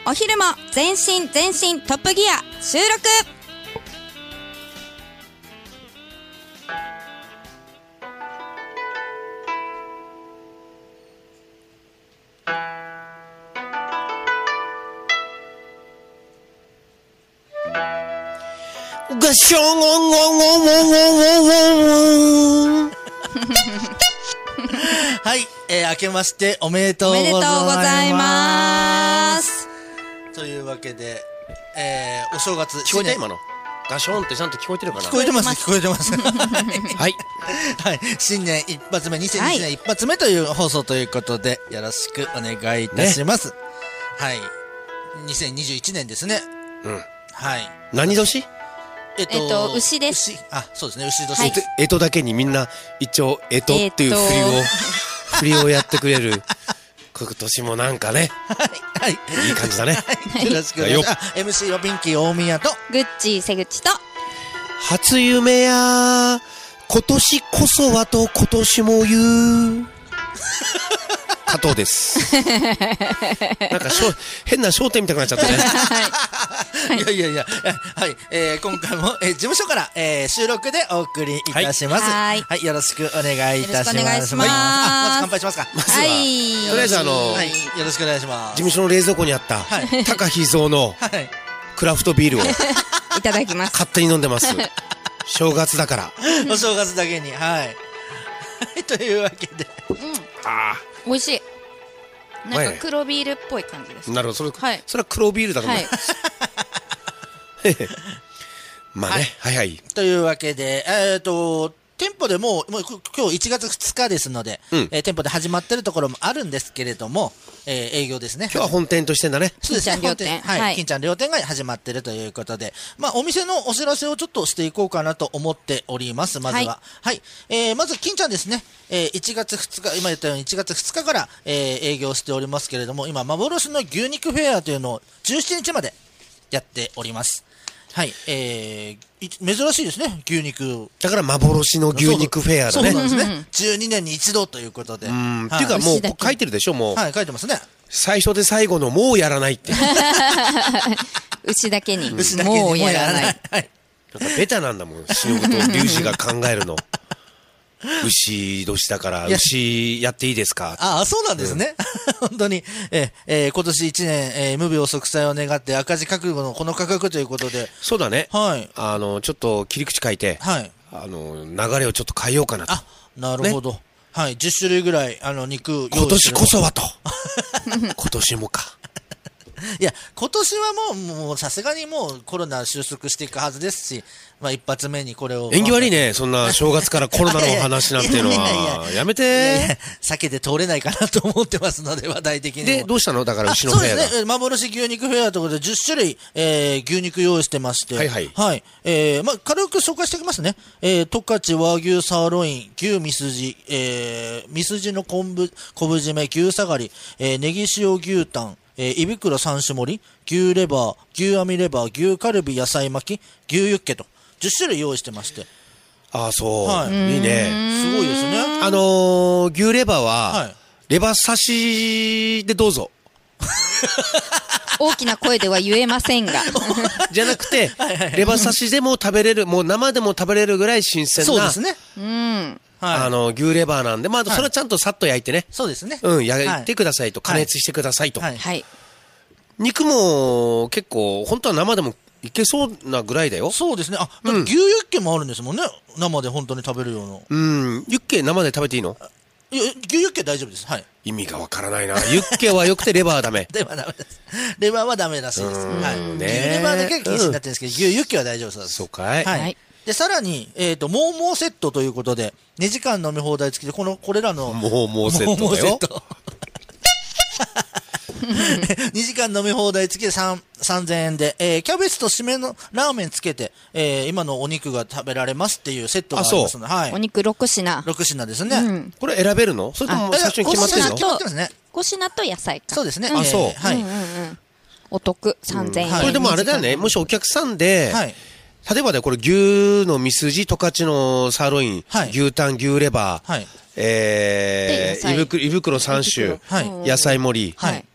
お昼も全身トップギア収録。 ガションゴンゴンゴンゴンゴンゴンゴンはい、明けましておめでとうおめでとうございございま。 ますというわけで、お正月聞こえた今のガションってちゃんと聞こえてるかな。 聞こえてます聞こえてますはいはい、新年一発目、2020年一発目という放送ということで、よろしくお願いいたします。はい、2021年ですね。 うん。 はい。 何年？ 牛です。 あ、そうですね、牛年。 はい、 干支だけにみんな一応干支っていう振りをやってくれる。今年もなんかね、 はい、 いい感じだね。 はい、よろしくお願いします。MC はピンキー大宮とグッチー瀬口と初夢や今年こそはと今年も言う加藤です。なんか変な焦点見たくなっちゃったね。 いや、はい、今回も、事務所から、収録でお送りいたします。 はい、 はい、よろしくお願いいたします。 よろしくお願いします。 まず乾杯しますか。まずは、 はい、 とりあえずはい、よろしくお願いします。 事務所の冷蔵庫にあった、 はい、 高秘蔵のクラフトビールをいただきます。 勝手に飲んでます。正月だから。 お正月だけに、はい。というわけで、 美味しい。なんか黒ビールっぽい感じです。 なるほど、 はい、 それは黒ビールだと思う。 はいまあね、はい。 というわけで、店舗でもう今日1月2日ですので、店舗で始まってるところもあるんですけれども、営業ですね。 今日は本店としてんだね。 金ちゃん両店。 はい。金ちゃん両店が始まってるということで、まあ、お店のお知らせをちょっとしていこうかなと思っております、まずは。はい。まず、金ちゃんですね。1月2日、今言ったように1月2日から、営業しておりますけれども、今、幻の牛肉フェアというのを17日までやっております。はい。珍しいですね、牛肉。 だから幻の牛肉フェアだね。 そうなんですね。12年に一度ということで。 っていうかもう書いてるでしょ、もう。 はい、書いてますね。 最初で最後のもうやらないって。 牛だけに。 もうやらない。 なんかベタなんだもん、忍と龍二が考えるの。牛年だから牛やっていいですか。 ああ、そうなんですね。本当に、今年1年、無病息災を願って赤字覚悟のこの価格ということで。 そうだね。 はい。 ちょっと切り口変えて、 はい。 流れをちょっと変えようかなと。 あ、なるほど。ね、はい。10種類ぐらい、肉用意して今年こそはと。今年もか。 いや、今年はもうさすがにもうコロナ収束していくはずですし、まあ一発目にこれを。 縁起悪いね、そんな正月からコロナの話なんていうのは。やめて。 避けて通れないかなと思ってますので、話題的にも。 で、どうしたのだから牛のフェアだ。 そうですね。幻牛肉フェアということで10種類、牛肉用意してまして。 はいはい。 はい。まあ軽く紹介しておきますね。十勝和牛サーロイン、牛ミスジ、ミスジの昆布締め、牛下がり、ネギ塩牛タン、胃袋3種盛り、牛レバー、牛網レバー、牛カルビ野菜巻き、牛ユッケと10種類用意してまして。 ああ、そう。 はい。 いいね。 すごいですね。 牛レバーは、レバ刺しでどうぞ。 大きな声では言えませんが。 じゃなくて、レバ刺しでも食べれる、もう生でも食べれるぐらい新鮮な。 そうですね。 牛レバーなんで、まあ、それはちゃんとさっと焼いてね。 そうですね。 焼いてくださいと、加熱してくださいと。 はい。 肉も結構、本当は生でもいけそうなぐらいだよ。 そうですね。牛ユッケもあるんですもんね。生で本当に食べるような。ユッケ生で食べていいの？ 牛ユッケ大丈夫です。はい。 意味がわからないな。ユッケは良くてレバーはダメ。 レバーダメです。レバーはダメらしいです。はい。牛レバーだけが禁止になってるんですけど、牛ユッケは大丈夫そうです。 そうかい。 はい。で、さらに、モーモーセットということで、2時間飲み放題付きで、これらの、 モーモーセットだよ。 2時間飲み放題付きで3000円で、キャベツと締めのラーメンつけて、今のお肉が食べられますっていうセットがありますので、はい。 お肉6品。 6品ですね。 これ選べるの？それとも最初に決まってるの？ 決まってますね。 5品と野菜か。 そうですね。 あ、そう。 はい。 お得、3000円。 これでもあれだよね。もしお客さんで、例えばね、これ牛のミスジ、十勝のサーロイン、牛タン、牛レバー、胃袋3種、野菜盛り、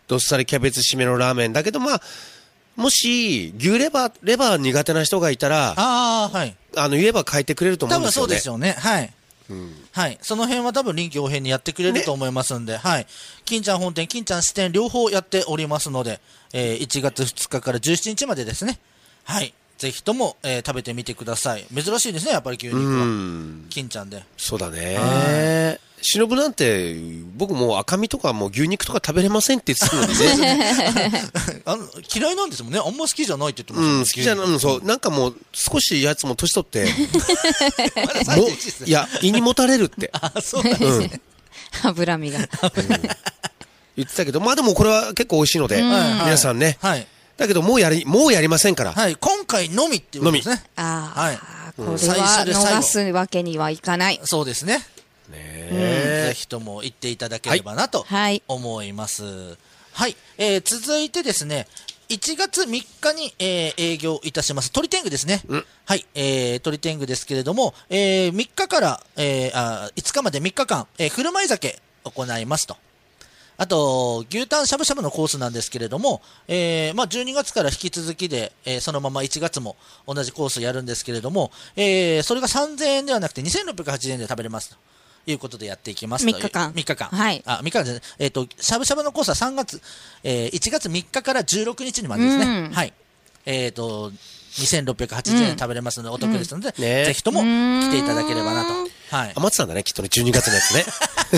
どっさりキャベツ締めのラーメンだけど、まあ、もし、牛レバー苦手な人がいたら、 はい。 言えば変えてくれると思うんですよね。 多分そうですよね。はい。はい。その辺は多分臨機応変にやってくれると思いますんで、はい。金ちゃん本店、金ちゃん支店両方やっておりますので、1月2日から17日までですね。はい。ぜひとも、食べてみてください。珍しいですね、やっぱり牛肉は。金ちゃんで。 そうだね。しのぶなんて、僕もう赤身とかもう牛肉とか食べれませんって言ってたのにね。 嫌いなんですもんね。あんま好きじゃないって言ってましたね。 好きじゃない、そう。なんかもう少しやつも年取って、いや、胃にもたれるって。 そうなんですね。 脂身が。 言ってたけど、まあでもこれは結構美味しいので、皆さんね。はい。だけどもうやりませんから。 はい。今回のみっていうことですね。 はい。これは逃すわけにはいかない。 そうですね。ぜひとも行っていただければなと思います。はい。続いてですね、1月3日に、営業いたします鳥天狗ですね。はい。鳥天狗ですけれども、3日から、5日まで3日間、振る舞い酒行いますと。あと、牛タンしゃぶしゃぶのコースなんですけれども、12月から引き続きで、そのまま1月も同じコースやるんですけれども、それが3000円ではなくて2680円で食べれますということでやっていきますという。 3日間。 3日間。 はい。 3日間ですね。しゃぶしゃぶのコースは1月3日から16日にまでですね。はい。2680円食べれますのでお得ですので、ぜひとも来ていただければなと。はい。 余ってたんだね、きっとね、12月のやつね。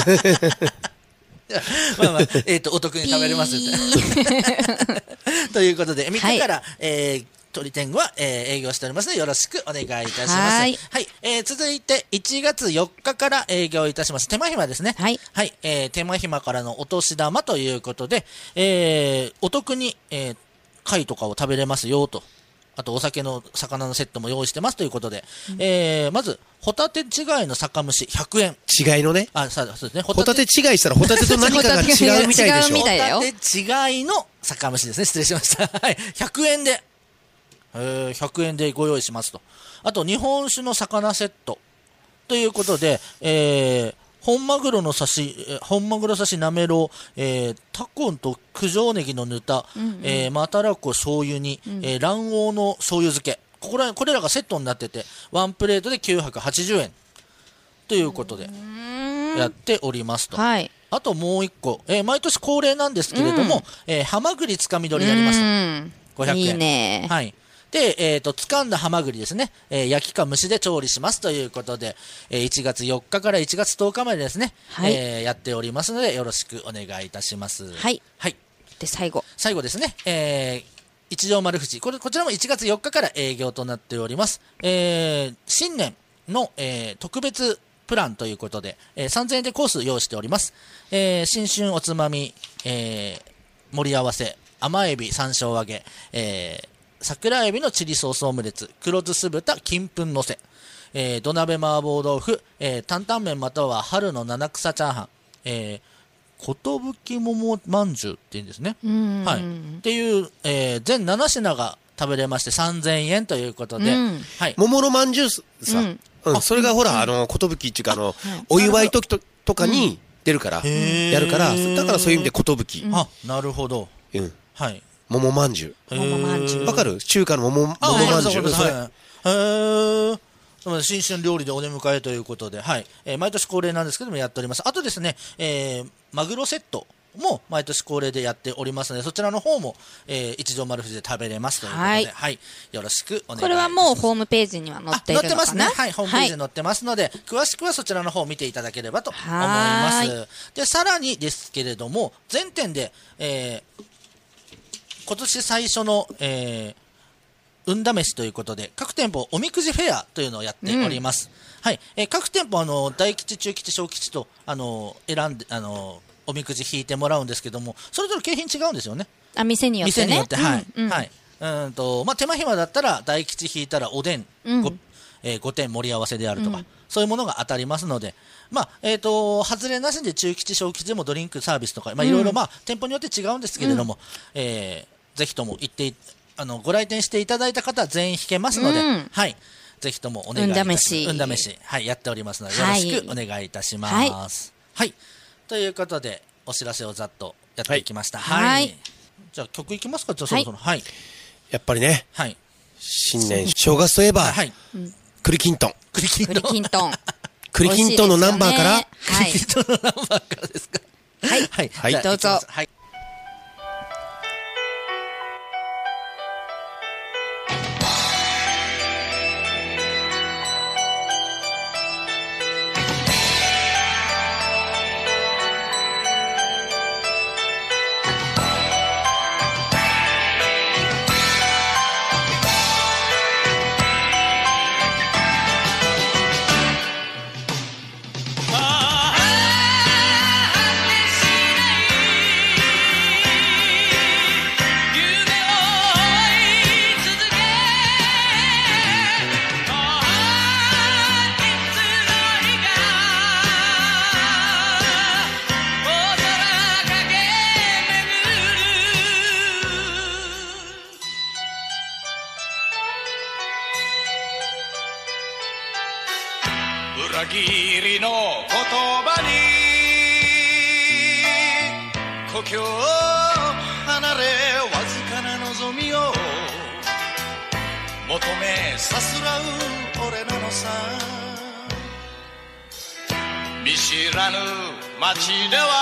お得に食べれますということで、3日から、鳥天狗は、営業しておりますので、よろしくお願いいたします。はい。続いて、1月4日から営業いたします。手間暇ですね。はい。手間暇からのお年玉ということで、お得に、貝とかを食べれますよと。あと、お酒の魚のセットも用意してますということで、まず、ホタテ違いの酒蒸し100円。 違いのね。 そうですね。 ホタテ違いしたらホタテと何かが違うみたいでしょ。 ホタテ違いの酒蒸しですね。失礼しました。はい。100円で、100円でご用意しますと。あと、日本酒の魚セットということで、本マグロ刺しなめろう、タコンと九条ネギのぬた、またらこ醤油に、卵黄の醤油漬け。これらがセットになってて、ワンプレートで980円ということでやっておりますと。はい。あともう一個、毎年恒例なんですけれども、ハマグリつかみ取りやりますと。500円。いいね。はい。で、掴んだハマグリですね、焼きか蒸しで調理しますということで、1月4日から1月10日までですね、やっておりますので、よろしくお願いいたします。はい。はい。 で、最後ですね、一条丸藤。こちらも1月4日から営業となっております。新年の、特別プランということで、3000円でコース用意しております。新春おつまみ、盛り合わせ、甘エビ山椒揚げ、桜エビのチリソースオムレツ、黒酢酢豚、金粉のせ、土鍋麻婆豆腐、担々麺または春の七草チャーハン、ことぶき桃まんじゅうって言うんですね。はい。っていう、全7品が食べれまして3000円ということで、はい。 桃のまんじゅうさ、それがほら、ことぶきっていうか、お祝い時とかに出るから、やるから、だからそういう意味でことぶき。 なるほど。はい。 桃まんじゅう。 桃まんじゅう。 わかる？中華の桃まんじゅう。 新春料理でお出迎えということで、はい。毎年恒例なんですけどもやっております。あとですね、マグロセットも毎年恒例でやっておりますので、そちらの方も、一条丸藤で食べれますということで、はい。よろしくお願いします。これはもうホームページには載っているのかな？ 載ってますね。はい。ホームページに載ってますので、詳しくはそちらの方を見ていただければと思います。で、さらにですけれども、全店で、今年最初の、運試しということで、各店舗おみくじフェアというのをやっております。はい。各店舗、大吉、中吉、小吉と、選んで、おみくじ引いてもらうんですけども、それぞれ景品違うんですよね。 店によってね。 店によって、はい。はい。手間暇だったら、大吉引いたらおでん、5点盛り合わせであるとか、そういうものが当たりますので、外れなしで中吉、小吉でもドリンクサービスとか、いろいろ、店舗によって違うんですけれども、ぜひともご来店していただいた方は全員引けますので、はい。ぜひともお願いいたします。運試し。はい。やっておりますので、よろしくお願いいたします。はい。ということで、お知らせをざっと、 やっていきました。 はい。 じゃあ曲いきますか。じゃあそろそろ。はい。 やっぱりね。 はい。 新年正月といえば、 はい。 栗きんとん。 栗きんとん。 栗きんとんのナンバーから。 栗きんとんのナンバーからですか。 はい。 はい。 どうぞ。 はい。 裏切りの言葉に故郷を離れわずかな望みを求めさすらう俺なのさ。見知らぬ街では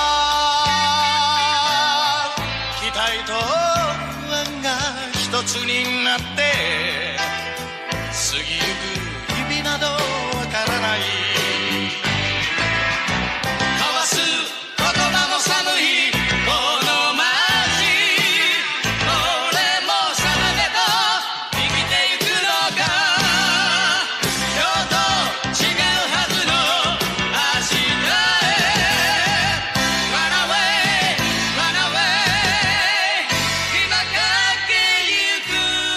期待と不安が一つになって過ぎゆく日々などわからない。交わす言葉も寒いこの街、俺もさらでと生きてゆくのか。今日と違うはずの明日へ Run away, run away 今駆けゆく。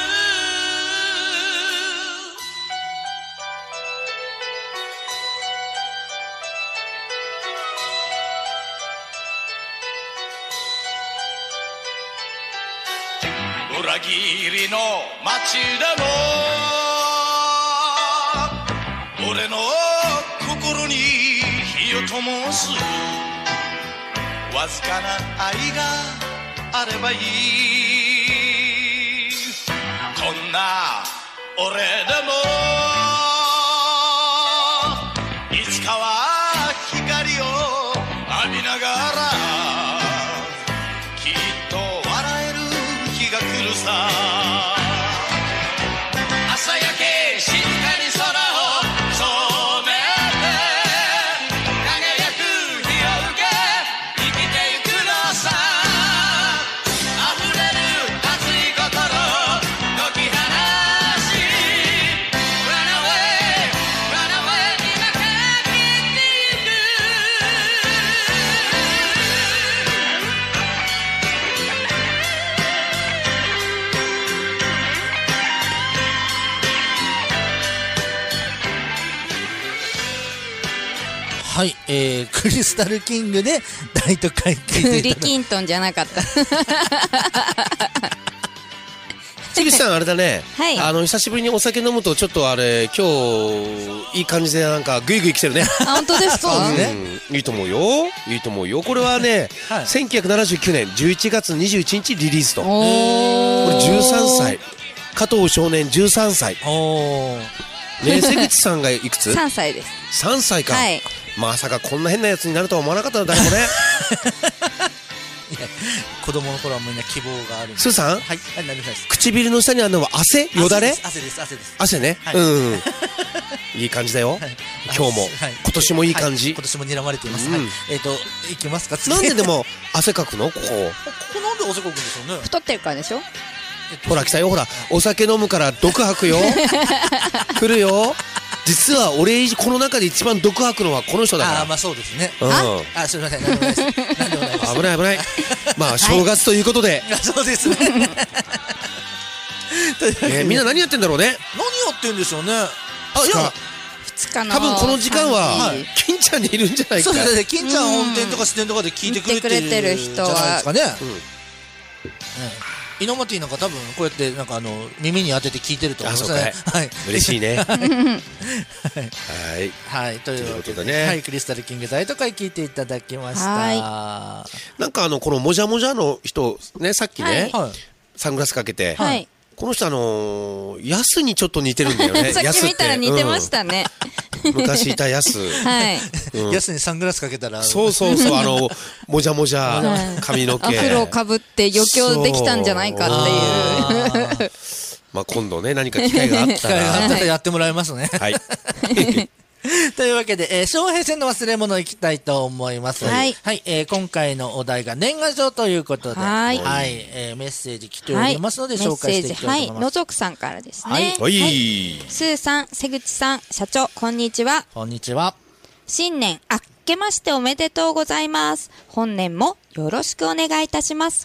裏切りの街でも俺の心に火を灯すわずかな愛があればいい。こんな俺でもいつかは光を浴びながらきっと笑える日が来るさ。朝焼け静かに空を染めて輝く日を受け生きてゆくのさ。溢れる熱い心解き放し Run away, run away 今駆けてゆく。 はい、クリスタルキングで大都会って言って栗いただきんとんじゃなかった。 関さんあれだね、 はい、 久しぶりにお酒飲むとちょっとあれ今日いい感じでなんかグイグイ来てるね。 あ、本当ですか？ そうですいいと思うよ、いいと思うよ。これはね、 はい 1979年11月21日リリースと。こおれ13歳、加藤少年13歳おーね。瀬口さんがいくつ 3歳です。 3歳か、 はい。 まさかこんな変なやつになるとは思わなかったの誰もね。 子供の頃はみんな希望があるんで。 スーさん、 はい、何です。 唇の下にあるのは汗よだれ汗です、汗です。 汗ね、 はいうんいい感じだよ、 はい今日も、 はい今年もいい感じ、 はい今年も睨まれています。 うんはい、いきますか。次なんででも汗かくのここここなんで汗かくんでしょうね。 太ってるからでしょ？ ほら来たよ、ほらお酒飲むから毒吐くよ来るよ。実は俺この中で一番毒吐くのはこの人だから。 ああ、まあそうですね。 うんあ、すみません、なんでもないです。なんでもないです。 危ない危ない。まあ正月ということで、 あ、そうですね。というわけでみんな何やってんだろうね。 何やってんでしょうね。あ、い 2 や日、 2日の多分この時間ははい金ちゃんにいるんじゃないか。 そうですね。金ちゃん本店とか支店とかで聞いてくれてる見てくれてる人はじゃないですかね。 イノマティなんか多分こうやってなんか耳に当てて聞いてると思いますね。はい。 嬉しいね。はい。 はい。というわけでね。はい。クリスタルキング大都会聞いていただきました。 なんかこのもじゃもじゃの人、ね、さっきね、サングラスかけて、 はい。 この人ヤスにちょっもじゃもじゃの人、ね、 さっき見たら似てましたね。 昔いたヤス。 はい。 ヤスにサングラスかけたら。 そうそうそう、もじゃもじゃ、髪の毛。 アフロをかぶって余興できたんじゃないかっていう。 まあ今度ね、何か機会があったら。 やってもらいますね。 はい。 というわけで、笑瓶戦の忘れ物いきたいと思います。 はい。 はい。今回のお題が年賀状ということで、はい。はい。メッセージ来ておりますので、紹介していきたいと思います。 はい。のぞくさんからですね。 はい。 スーさん、瀬口さん、社長、こんにちは。 こんにちは。 新年、明けましておめでとうございます。本年もよろしくお願いいたします。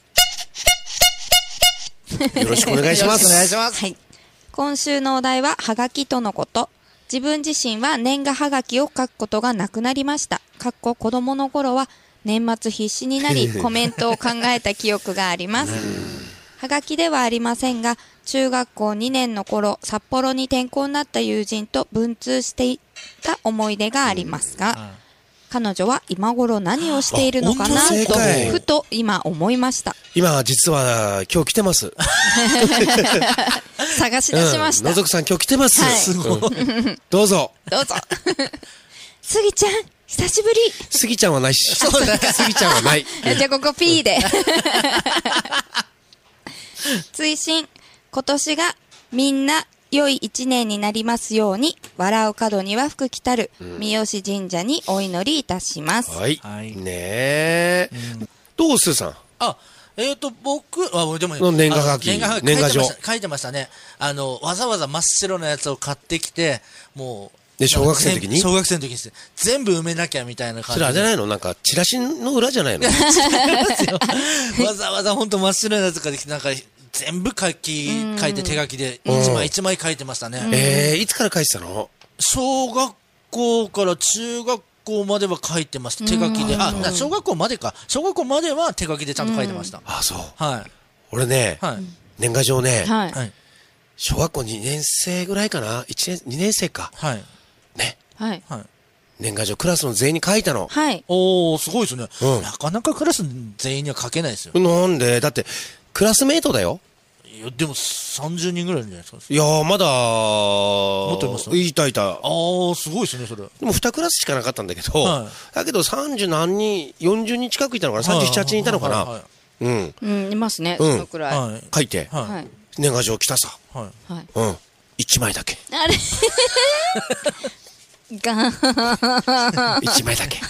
よろしくお願いします。 よろしくお願いします。 はい。今週のお題は、はがきとのこと。自分自身は年賀はがきを書くことがなくなりました。子供の頃は年末必死になりコメントを考えた記憶があります。はがきではありませんが、中学校2年の頃、札幌に転校になった友人と文通していた思い出がありますが、彼女は今頃何をしているのかなと、ふと今思いました。 今、実は今日来てます。 探し出しました。 のぞくさん今日来てます。すごい。どうぞ。 どうぞ。スギちゃん、久しぶり。 スギちゃんはないし。 そうだ。 スギちゃんはない。 じゃあここ P で。追伸、今年がみんな良い一年になりますように、笑う角には福来たる、三好神社にお祈りいたします。 はい。ねえ。どうすーさん。 僕、でも、 年賀はがき。年賀状。 書いてましたね。わざわざ真っ白なやつを買ってきて、もう。 で、小学生の時に小学生の時に全部埋めなきゃみたいな感じで。 それあれじゃないのなんか、チラシの裏じゃないのわざわざ本当真っ白なやつ買ってきて、なんか、全部書いて手書きで、一枚書いてましたね。 いつから書いてたの？ 小学校から中学校までは書いてました。手書きで。小学校までか。小学校までは手書きでちゃんと書いてました。 あ、そう。 はい。 俺ね、年賀状ね、 はい。 小学校2年生ぐらいかな ?2 年生か。 はい。 ね。 はい。 年賀状クラスの全員に書いたの。 はい。 おー、すごいですね。なかなかクラス全員には書けないですよ。 なんでだって、クラスメイトだよ。 いや、でも30人ぐらいいるんじゃないですか。 いやー、まだもっといます？ いた。 すごいですね、それ。 でも2クラスしかなかったんだけど、だけど30何人、40人近くいたのかな ?37 人いたのかな。 いますね、そのくらい。 書いて、年賀状来たさ。1枚だけ。 あれ 1枚だけ。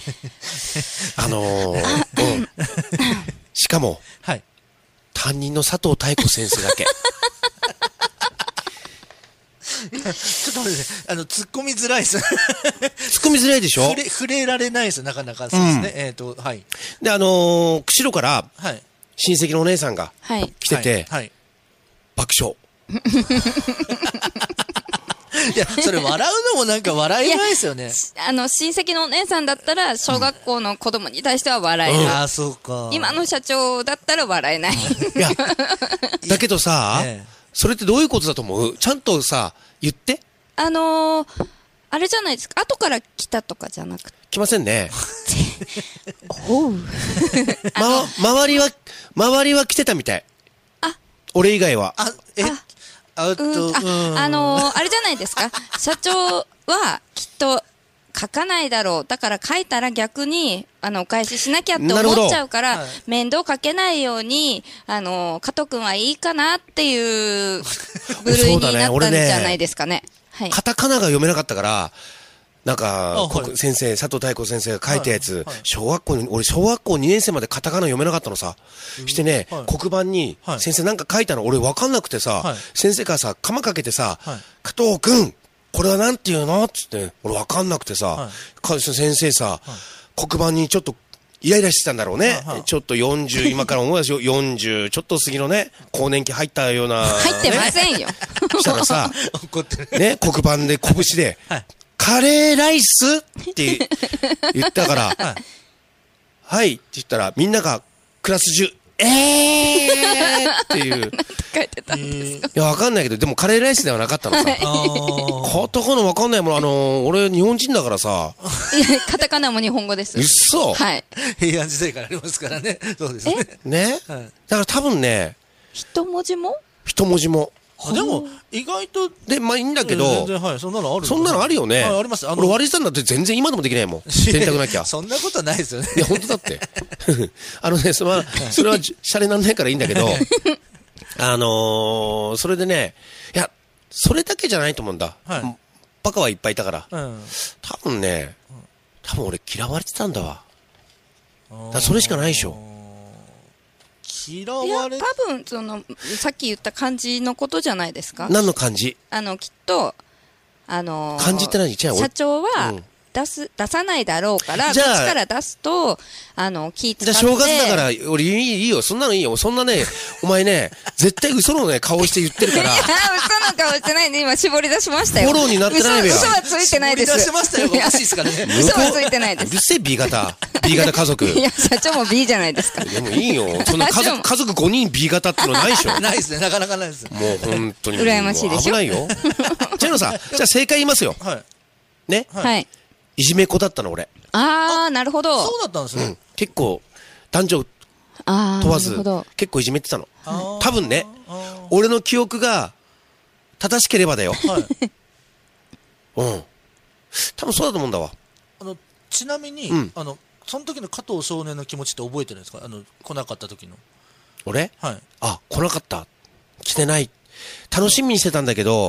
しかも、担任の佐藤太子先生だけ。 ちょっと待って、突っ込みづらいです。 突っ込みづらいでしょ？ 触れられないです、なかなか。そうですね。はい。 で、釧路から、親戚のお姉さんが来てて、爆笑。 いや、それ笑うのもなんか笑えないですよね。 親戚のお姉さんだったら、小学校の子供に対しては笑える。 ああ、そうか。 今の社長だったら笑えない。 いや、だけどさ、それってどういうことだと思う？ちゃんとさ、言って。あれじゃないですか。後から来たとかじゃなくて。 来ませんね。 おう。 周りは来てたみたい。俺以外は。 あれじゃないですか。社長はきっと書かないだろう。だから書いたら逆に、お返ししなきゃって思っちゃうから、面倒かけないように、加藤くんはいいかなっていう部類になったんじゃないですかね。はい。 カタカナが読めなかったから、なんか、先生、佐藤太子先生が書いたやつ、俺小学校2年生までカタカナ読めなかったのさ。してね、黒板に、先生なんか書いたの俺わかんなくてさ、先生からさ、鎌かけてさ、加藤くん、これはなんて言うのつって、俺わかんなくてさ、先生さ、黒板にちょっと、イライラしてたんだろうね。ちょっと40、今から思うでしょ、40、ちょっと過ぎのね、更年期入ったような。 入ってませんよ。 したらさ、ね、黒板で拳で、カレーライスって言ったから、はいって言ったら、みんながクラス中、 っていう。 書いてたんですか。 いや、わかんないけど、でもカレーライスではなかったのさ。カタカナわかんないもん。俺日本人だからさ。 いや、カタカナも日本語です。 うっそ。 はい。 平安時代からありますからね。そうですね。 ね。だから多分ね。 一文字もでも、意外と。 で、まあいいんだけど。 全然、はい、そんなのある。 そんなのあるよね。 あります。 俺割り算だって全然今でもできないもん。洗濯なきゃ。 そんなことないですよね。 いや、本当だって。それはシャレなんないからいいんだけど、それでね、いや、それだけじゃないと思うんだ。バカはいっぱいいたから。多分俺嫌われてたんだわ。それしかないでしょ。 嫌われ。 いや、多分さっき言った漢字のことじゃないですか。 何の漢字？ きっと漢字って何？ 社長は出さないだろうから、こっちから出すと気使って。 じゃあ正月だから俺いいよ、そんなのいいよ。そんなね、お前ね、絶対嘘のね顔して言ってるから。 嘘の顔してないんで今絞り出しましたよ。 フォローになってないべや。 嘘はついてないです。 絞り出しましたよ。おかしいですからね。 嘘はついてないです。 うるせえ B 型家族。 いや、社長も B じゃないですか。 でもいいよ。そんな家族5人 B 型ってのないでしょ。 ないですね。なかなかないです。 もう本当に。 羨ましいでしょ。 危ないよ。じゃあ正解言いますよ。 はい。 ね。 はい。 いじめっ子だったの俺。 あー、なるほど。 そうだったんですね。 結構男女問わず結構いじめてたの。多分ね、俺の記憶が正しければだよ。うん。多分そうだと思うんだわ。 ちなみにその時の加藤少年の気持ちって覚えてるんですか？来なかった時の。 俺？ はい。 あ、来なかった。来てない。楽しみにしてたんだけど、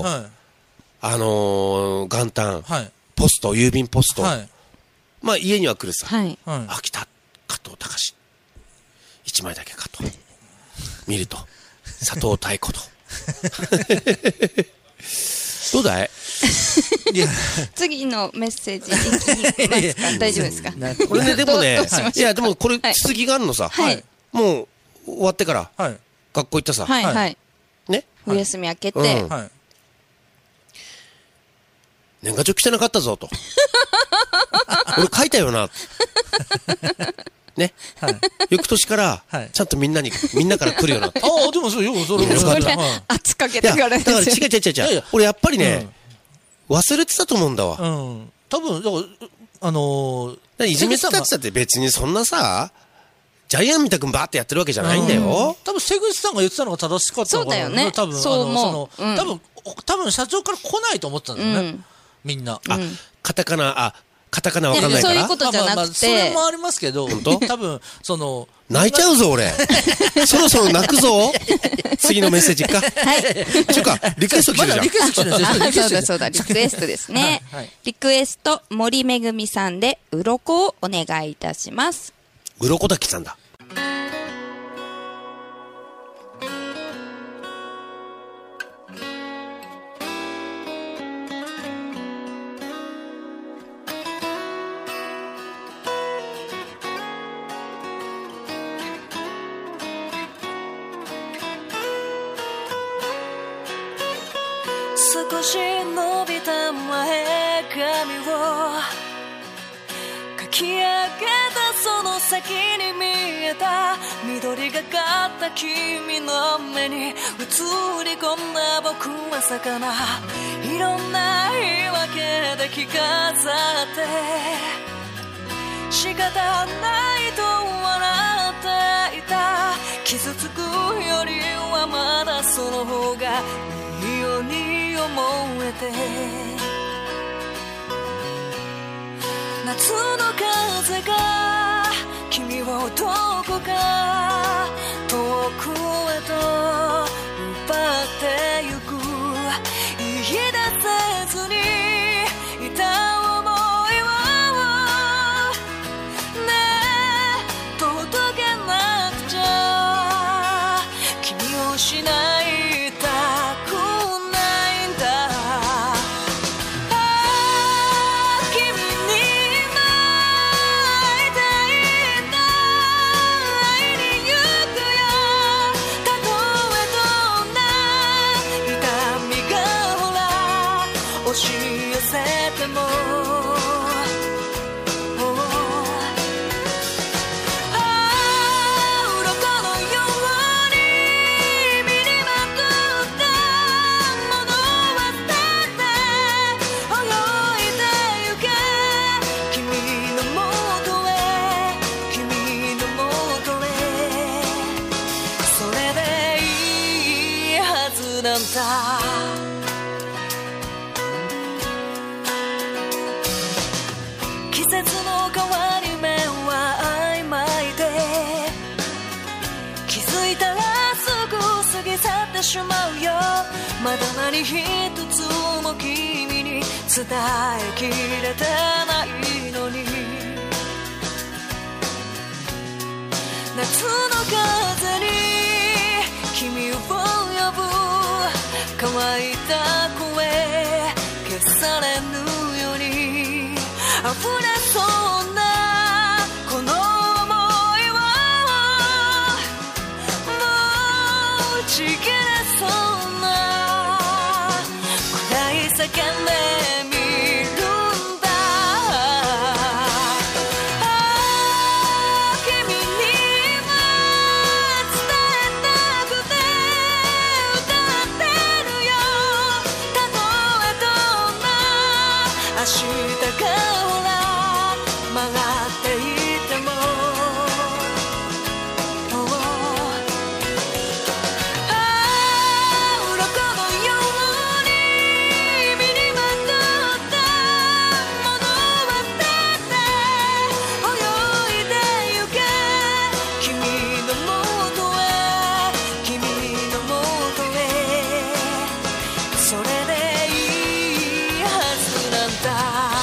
元旦、ポスト、郵便ポスト。まあ家には来るさ。あ、来た。加藤隆。1枚だけかと。見ると、佐藤太鼓と。どうだい？ 次のメッセージいきますか？大丈夫ですか？ これね、でもね、いや、でもこれ続きがあるのさ。もう終わってから学校行ったさ。ね。 お休み明けて。 年賀状来てなかったぞと。俺書いたよな。ね。翌年から、ちゃんとみんなから来るようになって。 ああ、でもそれよかった。 圧かけてからですよ。 だから違う。俺やっぱりね、忘れてたと思うんだわ。 多分、 いじめてたって言ったって別にそんなさ、ジャイアンみたくんバーってやってるわけじゃないんだよ。 多分、瀬口さんが言ってたのが正しかったのかな。 そうだよね。 多分、多分社長から来ないと思ってたんだよね。みんな。 カタカナわかんないから。 そういうことじゃなくて。 それもありますけど、多分、 泣いちゃうぞ、俺。そろそろ泣くぞ。次のメッセージか。 はい。 ちゅうか、リクエスト来てるじゃん。 リクエスト来てるんですよ。 そうだ、リクエストですね。リクエスト、森めぐみさんで、鱗をお願いいたします。 鱗滝さんだ。 少し伸びた前髪をかき上げたその先に見えた緑がかった君の目に映り込んだ僕は魚いろんな言い訳で着飾って仕方ないと笑っていた傷つくよりはまだその方がいいように思えて夏の風が君をどこか遠くへと奪ってゆく言い出せずにいた想いをねえ届けなくちゃ君を失いたくないんだ君に今会いたいんだ会いに行くよたとえどんな痛みがほら押し寄せても鱗のよしまうよ。まだ何一つも君に伝えきれてないのに、夏の風に君を呼ぶ乾いた声消されぬように、溢れそうなこの想いをもうちぎれそうなくらい叫んでみるんだ。君には伝えたくて歌ってるよ。たとえどんな明日がほら曲がっていても、鱗のように身にまとったものは捨てて泳いでゆけ。君のもとへ君のもとへ、それでいいはずなんだ。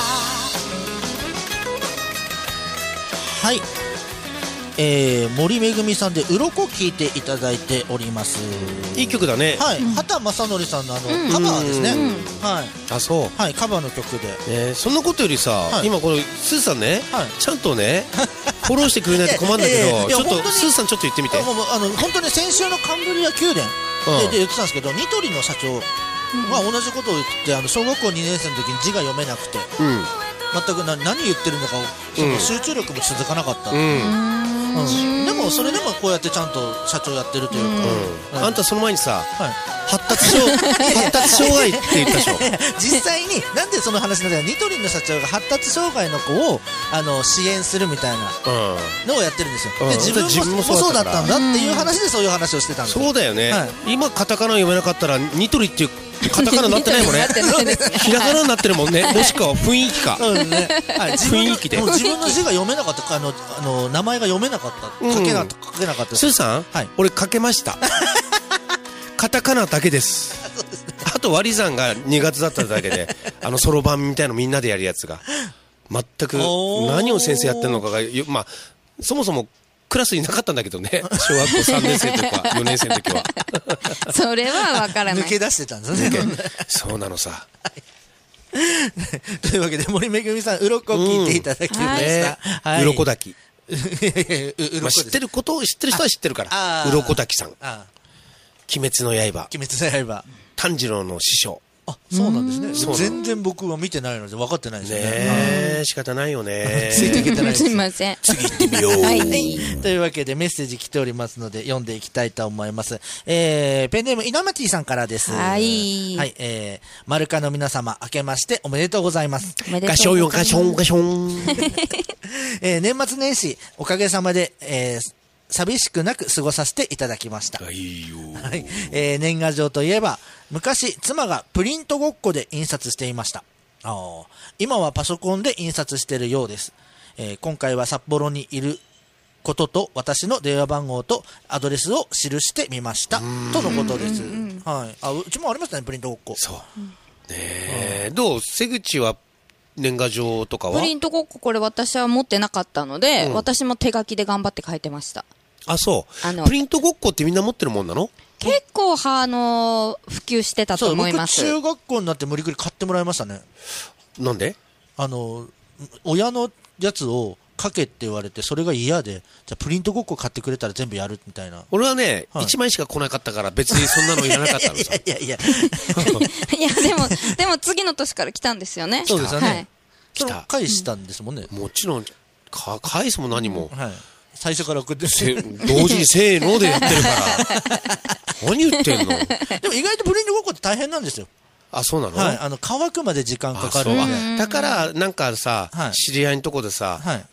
はい。森めぐみさんで鱗聴いていただいております。 いい曲だね。 はい。畑正則さんのカバーですね。はい。 あ、そう。 はい、カバーの曲で。 そんなことよりさ、 はい今このスーさんね、 はいちゃんとねフォローしてくれないと困るんだけいやいやいど、ちょっとや本当にスーさんちょっと言ってみて。 もう本当に先週のカンブリア宮殿で言ってたんですけど、ニトリの社長は同じことを言って、小学校2年生の時に字が読めなくて、 うん全く何言ってるのかその集中力も続かなかった。 うんでもそれでもこうやってちゃんと社長やってるというか、 あんたその前にさ、 はい発達障害って言ったでしょ。 実際になんでその話なんだよ、ニトリの社長が発達障害の子を支援するみたいなのをやってるんですよ。で自分もそうだったんだっていう話でそういう話をしてたんですよ。 そうだよね、 はい今カタカナ読めなかったらニトリっていうカタカナになってないもんね。 なってないですね。 ひらがなになってるもんね。もしくは雰囲気か。 そうですね。はい、 雰囲気でもう自分の字が読めなかった、名前が読めなかった、書けなかった。 スーさん、 はい俺書けました。カタカナだけです。あと割り算が苦手だっただけで、そろばんみたいのみんなでやるやつが全く何を先生やってるのかがまあそもそもクラスになかったんだけどね、小学校3年生とか4年生の時は。 それはわからない。 抜け出してたんですよね。 そうなのさ。 というわけで森めぐみさん、鱗を聞いていただきました。はい。 鱗滝。 鱗まあ知ってる人は知ってるから。 あ鱗滝さん。 あ鬼滅の刃。 鬼滅の刃。 炭治郎の師匠。 あ、そうなんですね。 そうなの全然僕は見てないので分かってないですよね。 ねえ、仕方ないよね。 ついていけてないですすいません。 次行ってみよう。 はい。 というわけでメッセージ来ておりますので読んでいきたいと思います。ペンネームイナマティさんからです。 はいはい。マルカの皆様、明けましておめでとうございます。 おめでとうガションよガションガション。 年末年始、おかげさまで、寂しくなく過ごさせていただきました。 いいよ。 はい。年賀状といえば、昔、妻がプリントごっこで印刷していました。今はパソコンで印刷しているようです。今回は札幌にいることと、私の電話番号とアドレスを記してみました。とのことです。はい。うちもありましたね、プリントごっこ。 そう。ねえ、どう瀬口は年賀状とかはプリントごっここれ私は持ってなかったので、私も手書きで頑張って書いてました。 あ、そう。プリントごっこってみんな持ってるもんなの？ 結構普及してたと思います。 僕中学校になって無理くり買ってもらいましたね。 なんで？ 親のやつを書けって言われて、それが嫌で、じゃあプリントごっこ買ってくれたら全部やるみたいな。 俺はね、 はい 1枚しか来なかったから別にそんなのいらなかったのさ。 いやいや。 いや、でも次の年から来たんですよね。 そうですよね。 はい。 それ返したんですもんね。 もちろん、返すも何も。 はい。最初から送って同時にせーのでやってるから。何言ってんの？ でも意外とプリントごっこって大変なんですよ。 あ、そうなの？ はい。乾くまで時間かかるんで。 だから、なんかさ、 はい知り合いのとこでさ、 はい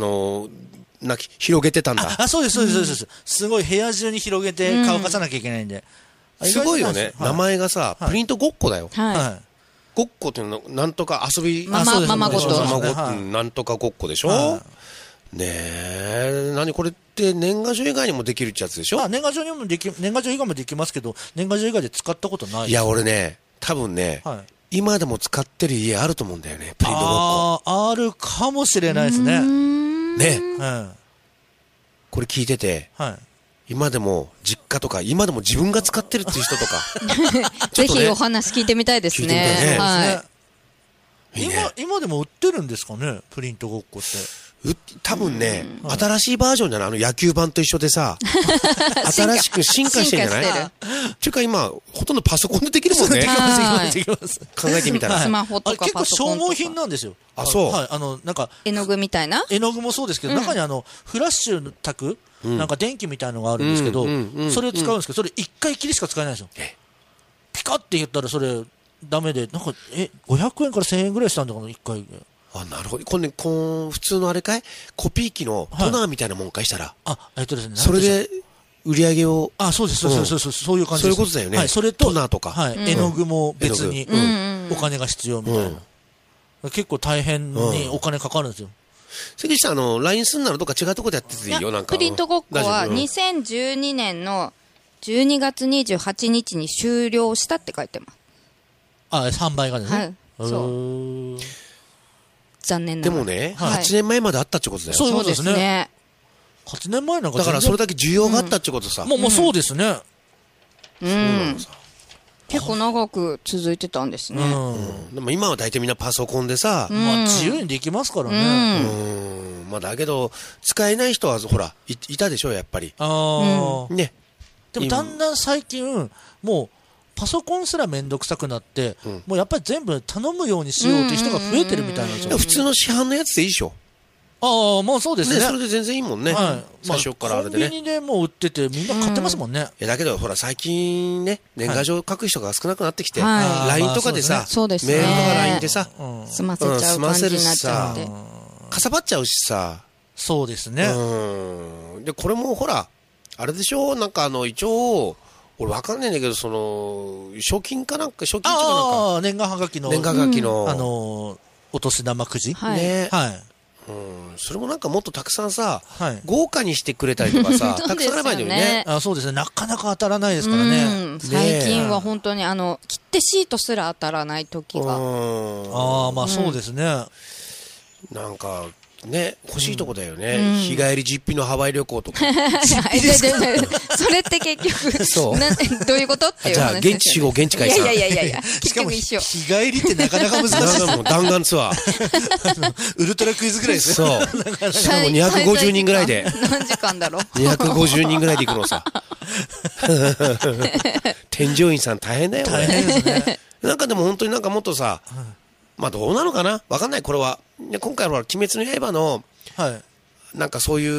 広げてたんだ。 そうです、そうです、そうです。すごい部屋中に広げて乾かさなきゃいけないんで。 すごいよね。名前がさ、プリントごっこだよ。 はい。 はい。 ごっこっていうのなんとか遊び、 ままごと。 そうですねままごはいなんとかごっこでしょ？ はねえ、何これって年賀状以外にもできるってやつでしょ。 まあ年賀状以外もできますけど、年賀状以外で使ったことないです。 いや、俺ね、多分ね、 はい、 今でも使ってる家あると思うんだよね、プリントごっこ。 あるかもしれないですね。 ね。 はい。 これ聞いてて、 はい。 今でも実家とか、今でも自分が使ってるっていう人とか。 ぜひお話聞いてみたいです聞いてみたいねね。はい。 いいね。 今でも売ってるんですかね、プリントごっこって。 多分ね、新しいバージョンじゃない？野球版と一緒でさ、新しく進化してんじゃない？ 進化してるっていうか今、ほとんどパソコンでできるもんね。 はいできます考えてみたら。 スマホとか結構パソコンとか。 消耗品なんですよ。 あ、そう。 はい。なんか、 絵の具みたいな絵の具もそうですけど、中にフラッシュ炊く、なんか電気みたいのがあるんですけど、それを使うんですけど、それ一回きりしか使えないんですよ。ピカって言ったらそれ、ダメで、なんか、500円から1000円ぐらいしたんだから、一回。 あ、なるほど。これね、普通のあれかいコピー機のトナーみたいなもんかいしたら。 ですね。 それで、売り上げを。 あ、そうです、そういう感じです。 そういうことだよね。 はい、それと、 トナーとか。 はい、絵の具も別に、お金が必要みたいな。結構大変にお金かかるんですよ。 関口さん、LINE すんならどっか違うとこでやってていいよ、なんか。 プリントごっこは2012年の12月28日に終了したって書いてます。 あ、販売がですね。 はい。そう。残念ながら。 でもね、 はい 8年前まであったってことだよ。 そういうことですね。 ね。 8年前なんかだからそれだけ需要があったってことさ。 もうそうですね。 うん。結構長く続いてたんですね。 でも今は大体みんなパソコンでさ。 まあ自由にできますからね。 まあだけど、使えない人はほら、いたでしょ、やっぱり。ね。 でもだんだん最近、もう、パソコンすらめんどくさくなって、もうやっぱり全部頼むようにしようという人が増えてるみたいなんですよ。 普通の市販のやつでいいでしょ。 ああ、もうそうですね。 それで全然いいもんね。最初からあれでね。 コンビニでもう売っててみんな買ってますもんね。 だけどほら最近ね、年賀状書く人が少なくなってきて、LINE とかでさ、メールとか LINE でさ、 済ませちゃう感じになっちゃって。 かさばっちゃうしさ。 そうですね。 で、これもほら、あれでしょ、なんか一応、俺わかんないんだけど、賞金かなんか、賞金とかなんか。 年賀はがきの。 年賀はがきの。 お年玉くじ。 ね。 はい。 それもなんかもっとたくさんさ、豪華にしてくれたりとかさ、たくさんあればいいのにね。 そうですね。なかなか当たらないですからね。 最近は本当に切手シートすら当たらない時が。 まあそうですね。 なんか、ね、欲しいとこだよね。日帰り実費のハワイ旅行とか。 それって結局、どういうことっていう話。 じゃあ、現地集合、現地解散。 いや、結局一緒。 日帰りってなかなか難しい。 弾丸ツアー。 ウルトラクイズぐらいですよ。 そう。しかも250人ぐらいで。 何時間だろう。 250人ぐらいで行くのさ。添乗員さん大変だよ、 大変ですね。 なんかでも本当になんかもっとさ、まあどうなのかなわかんない、これは。今回は鬼滅の刃の、なんかそういう、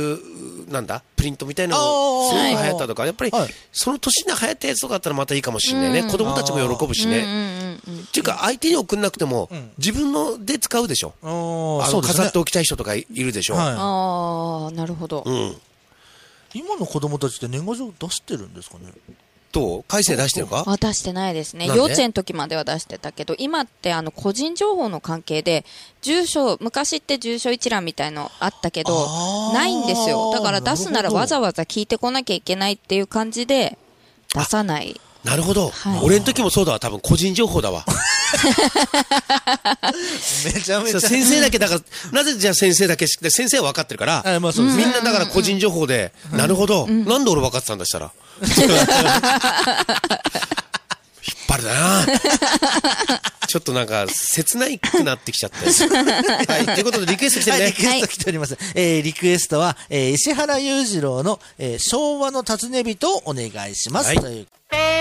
なんだ、プリントみたいなのがすごく流行ったとか、やっぱり、その年に流行ったやつとかあったらまたいいかもしれないね。子供たちも喜ぶしね。っていうか、相手に送んなくても、自分ので使うでしょ。飾っておきたい人とかいるでしょ。 ああ、なるほど。 今の子供たちって年賀状出してるんですかね。 どう？改正出してるか？ 出してないですね。幼稚園の時までは出してたけど、今って個人情報の関係で、昔って住所一覧みたいのあったけど、ないんですよ。だから出すならわざわざ聞いてこなきゃいけないっていう感じで、出さない。 なるほど。俺の時もそうだわ。多分個人情報だわ。 めちゃめちゃ。 先生だけだから、なぜじゃあ先生だけ知って先生は分かってるから、みんなだから個人情報で、なるほど。なんで俺分かってたんだしたら。引っ張るなちょっとなんか切ないくなってきちゃってはい、ということでリクエスト来てるね。 リクエスト来ております。リクエストは、石原裕次郎の、昭和の尋ね人をお願いします。という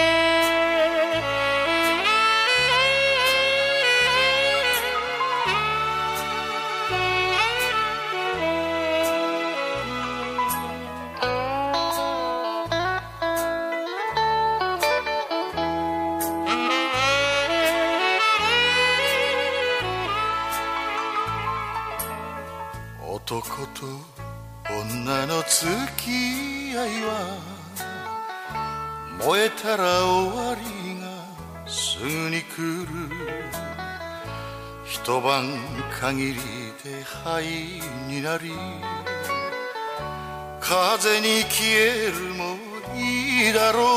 男と女の付き合いは燃えたら終わりがすぐに来る。一晩限りで灰になり風に消えるもいいだろう。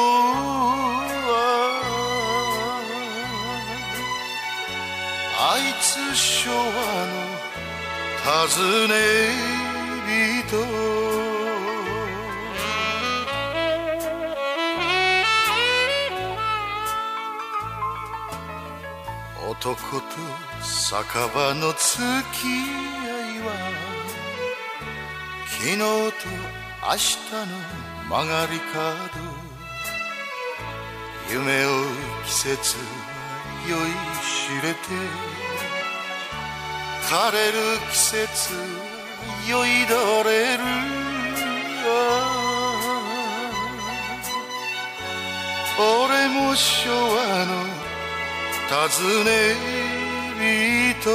あいつ昭和の尋ね人。男と酒場の付き合いは昨日と明日の曲がり角。夢を季節は酔いしれて枯れる季節酔いどれる。俺も昭和の尋ね人。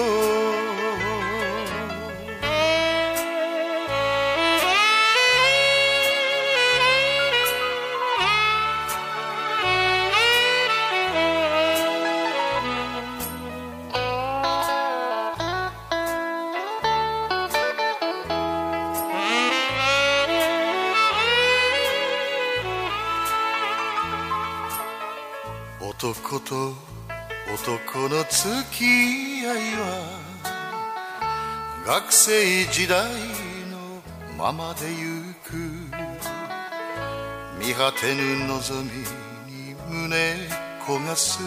男と男の付き合いは学生時代のままでゆく。見果てぬ望みに胸焦がす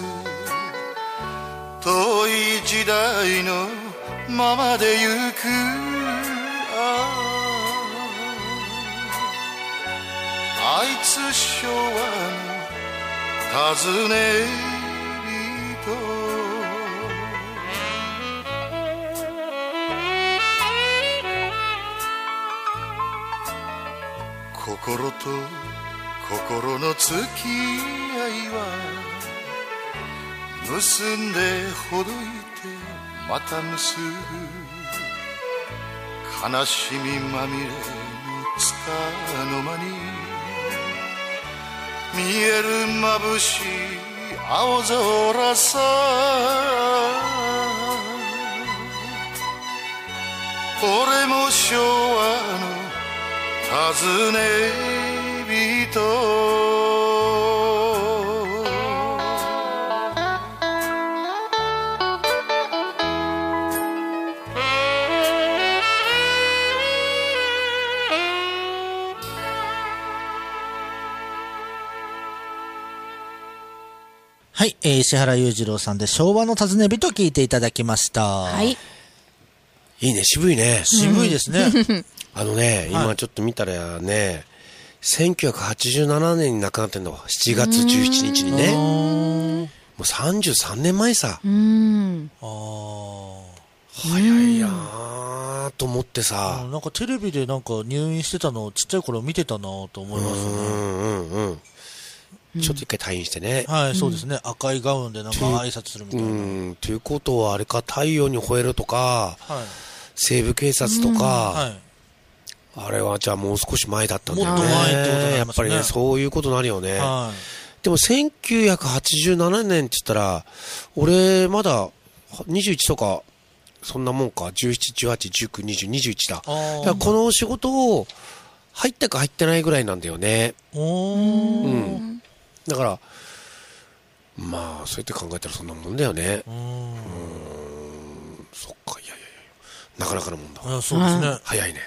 遠い時代のままでゆく。あいつ昭和の尋ね人。心と心の付き合いは結んでほどいてまた結ぶ。悲しみまみれのつかの間に見える眩しい青空さ。俺も昭和の尋ね人。 はい、石原裕次郎さんで昭和の尋ね人聞いていただきました。 はい。 いいね、渋いね。 渋いですね。 今ちょっと見たらね、1987年に亡くなってんの。7月17日にね。もう33年前さ。早いやーと思ってさ。 なんかテレビでなんか入院してたのをちっちゃい頃見てたなと思いますね。 ちょっと一回退院してね。 はい、そうですね。赤いガウンでなんか挨拶するみたいな。 ということはあれか、太陽に吠えるとか、西部警察とか、あれはじゃあもう少し前だったんだよね。 もっと前ってことになりますね。 やっぱりね、そういうことになるよね。でも1987年って言ったら、俺まだ21とか、そんなもんか、17、18、19、20、21だ。だからこの仕事を入ったか入ってないぐらいなんだよね。だから、まあ、そうやって考えたらそんなもんだよね。そっか、いや、なかなかのもんだ。 そうですね。 早いね。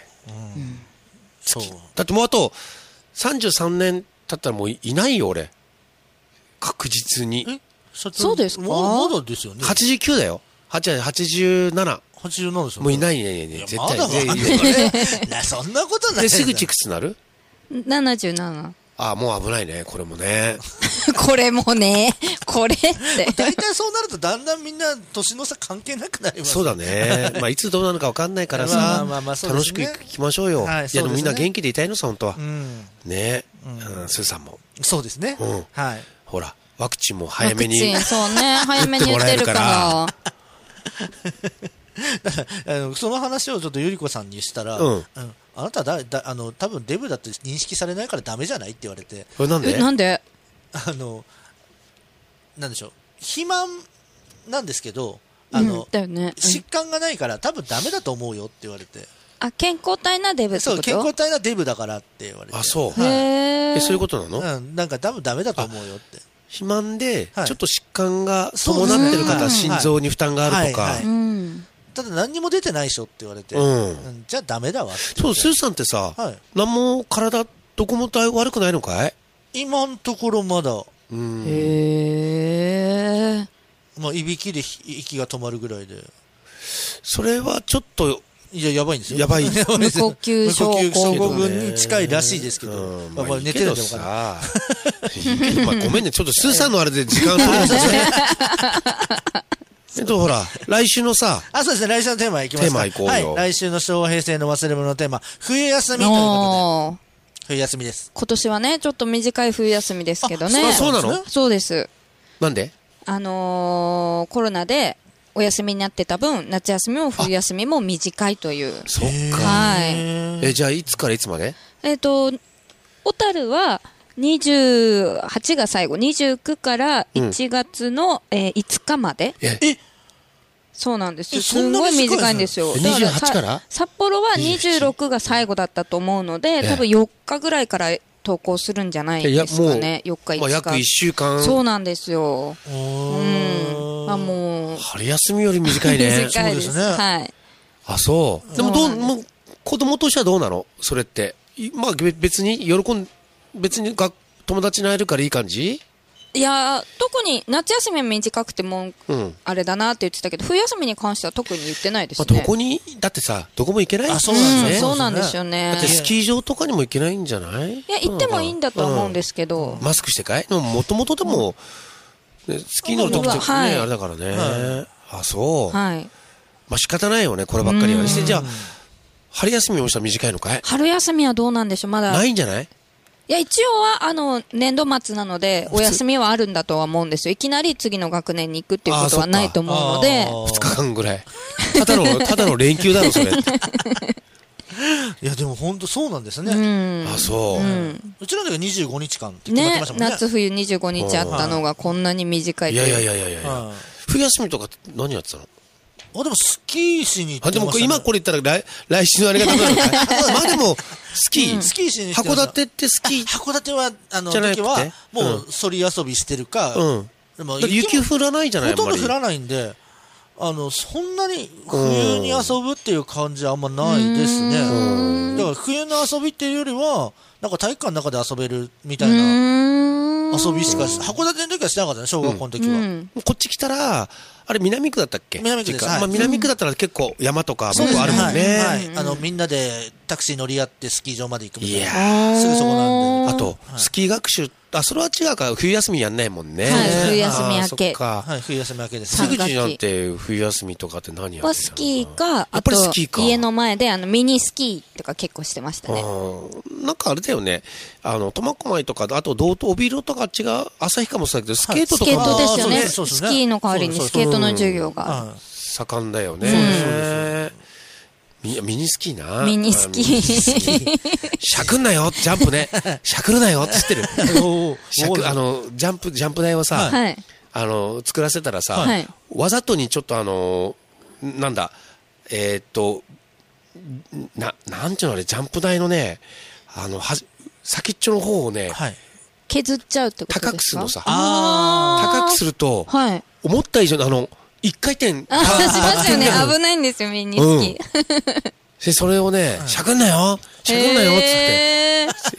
だってもうあと、33年経ったらもういないよ、俺。確実に。 そうですか？ まだですよね。 89だよ。87。 87ですよ。 もういないね、絶対。 そんなことない。 すぐいくつになる？ 77。 あ、もう危ないね、これもね。 これもね、これって。 大体そうなるとだんだんみんな年の差関係なくなります。 そうだね。まあいつどうなるか分かんないからさ、楽しく行きましょうよ。いやでもみんな元気でいたいのさ、本当は。ね、スーさんも。 そうですね。はい。 ほら、ワクチンも早めに。 そうね、早めに打ってるから。 その話をちょっとゆり子さんにしたら、あなた多分デブだって認識されないからダメじゃないって言われて。 これなんで？ なんで？ なんでしょう。肥満なんですけど、 だよね。 疾患がないから多分ダメだと思うよって言われて。 あ、健康体なデブってこと？ そう、健康体なデブだからって言われて。 あ、そう。 へー。 そういうことなの？ うん、なんか多分ダメだと思うよって。 肥満で、 はいちょっと疾患が伴ってる方、心臓に負担があるとか。 はいはいうん。 ただ何にも出てないでしょって言われて。 うんじゃあダメだわって。 そう、スーさんってさ、 はい何も体、どこも悪くないのかい？ 今のところまだ、 うん。 へー。 まあ、いびきで息が止まるぐらいで。 それはちょっと、 いや、やばいんですよ。 やばい。 無呼吸症候群無呼吸症候群に近いらしいですけど。 うんまあ、寝てるんでもかな。 いいけどさまあごめんね、ちょっとスーさんのあれで時間取るんですね。ほら、来週のさ、 あ、そうですね。来週のテーマいきますか。 テーマ行こうよはい。来週の昭和平成の忘れ物のテーマ、冬休みということおー。 で。冬休みです。 今年はね、ちょっと短い冬休みですけどね。 あそうなの？ そうです。 なんで？ コロナでお休みになってた分、夏休みも冬休みも短いという。 そっか。 はい。 じゃあいつからいつまで？ 小樽は28が最後、29から1月の、5日まで。そうなんですよ。すんごい短いんですよ。だ 28から札幌は26が最後だったと思うので、多分4日ぐらいから投稿するんじゃないですかね。4日、5日。 まあ約1週間。 そうなんですよ。まあもう。 春休みより短いね。 短いです。 そうですねはい。 あ、そう。でももう、子供としてはどうなの？それって。まあ別に別に友達に会えるからいい感じ？ いや、特に夏休みは短くても、あれだなって言ってたけど、冬休みに関しては特に言ってないですね。 まあ、どこに、だってさ、どこも行けないあ、そうなんですね。 そうなんですよね。 だってスキー場とかにも行けないんじゃない？ いや、行ってもいいんだとは思うんですけど。 マスクしてかい？でも、もともとでも、ねスキー乗るときってね、 はいあれだからね。あ、そう。 はい。 まあ仕方ないよね、こればっかりは。じゃあ、春休みもしたら短いのかい？ 春休みはどうなんでしょう、まだ。 ないんじゃない？ いや、一応は、年度末なので、お休みはあるんだとは思うんですよ。いきなり次の学年に行くっていうことはないと思うので。 2日間ぐらい。ただの連休だろ、それ。 いや、でも本当そうなんですね。 あ、そう。 うちらでは25日間って決まってねましたもんね。 夏冬25日あったのがこんなに短い。 いや。冬休みとか何やってたの？ あ、でもスキーしに行ってましたね。 でも今これ言ったら来週のあれがダメなのかい？まあでも、スキー。 スキーしに行ってました。 函館ってスキー。 函館は、 じゃなくて時は、もう、そり遊びしてるか、でも雪降らないじゃない？ ほとんど降らないんで、そんなに冬に遊ぶっていう感じはあんまないですね。だから冬の遊びっていうよりは、なんか体育館の中で遊べるみたいな遊びしか函館の時はしなかったね、小学校の時は。 こっち来たら、あれ南区だったっけ？ 南区です。 まあ南区だったら結構山とか僕あるもんね。 はい。みんなでタクシー乗り合ってスキー場まで行くみたいな。 いやすぐそこなんで。 あと、スキー学習、それは違うから冬休みやんないもんね。 はい、冬休み明け。 はい、冬休み明けです。 すぐじなんて冬休みとかって何やってたの？ スキーか、あと、家の前でミニスキーとか結構してましたね。 なんかあれだよね。苫小牧とか、あと道東帯広とか違う、旭川もそうだけど、スケートとか。 スケートですよね。 スキーの代わりにスケートの授業が。 盛んだよね。ミニスキーな。 ミニスキー。 しゃくんなよ、ジャンプね。しゃくるなよ、つってる。ジャンプ台をさ、作らせたらさ、わざとにちょっとなんだ、なんちゅうのあれ、ジャンプ台のね、先っちょの方をね、 削っちゃうってことですか？ 高くするのさ。高くすると、思った以上の一回転。 しますよね。危ないんですよ、ミニスキー。 で、それをね、しゃくんなよつって。